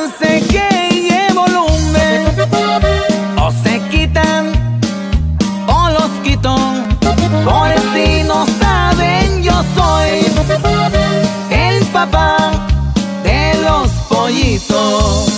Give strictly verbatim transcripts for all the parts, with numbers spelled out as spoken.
se quede volumen, o se quitan, o los quito. Por si no saben, yo soy el papá de los pollitos.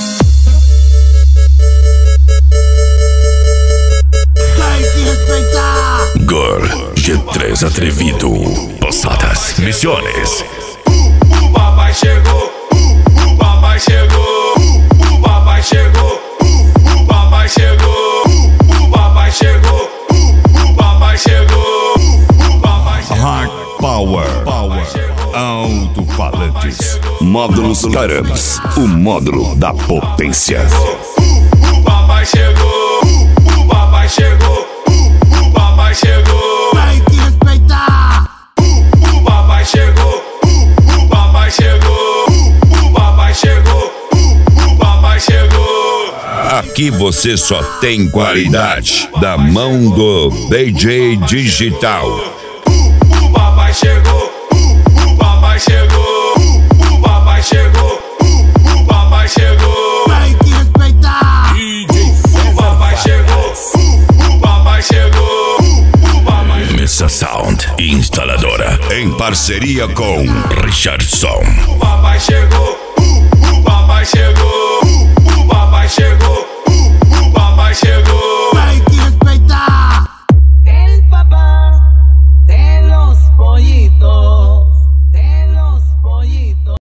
Girl, G três atrevido. Posadas, Misiones. O papai chegou, o papai chegou, o papai chegou, o papai chegou, o papai chegou, o papai chegou, o papai chegou. Hard Power, Power. Alto-falantes. Módulos Caram's, o módulo da potência. O papai chegou, o papai chegou, o papai chegou. Tem que respeitar. O papai chegou, o papai chegou, o papai chegou, o papai chegou. Aqui você só tem qualidade da mão do D J Digital. O papai chegou, o papai chegou, o papai chegou, o papai chegou. Tem que respeitar. O papai chegou, o papai chegou, o papai chegou. Missa Sound, instaladora, em parceria com Richardson. O papai chegou, o papai chegou.